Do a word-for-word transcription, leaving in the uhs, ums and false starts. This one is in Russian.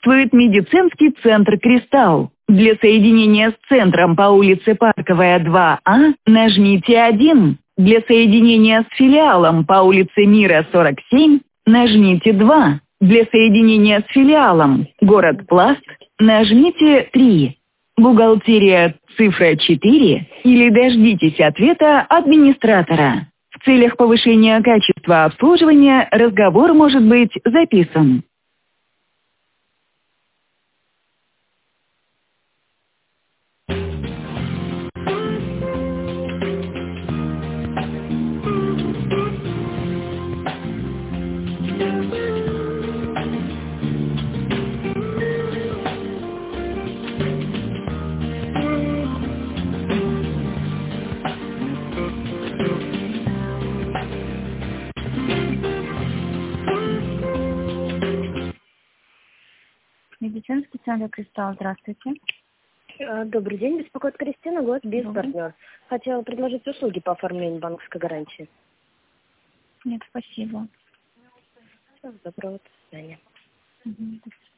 Приветствует медицинский центр «Кристалл». Для соединения с центром по улице Парковая, два А, нажмите один. Для соединения с филиалом по улице Мира, сорок семь, нажмите два. Для соединения с филиалом город Пласт, нажмите три. Бухгалтерия цифра четыре или дождитесь ответа администратора. В целях повышения качества обслуживания разговор может быть записан. Медицинский центр «Кристалл», здравствуйте. Добрый день, беспокоит Кристина, год бизнес-партнер. Хотела предложить услуги по оформлению банковской гарантии. Нет, спасибо. Доброго, до свидания. Угу.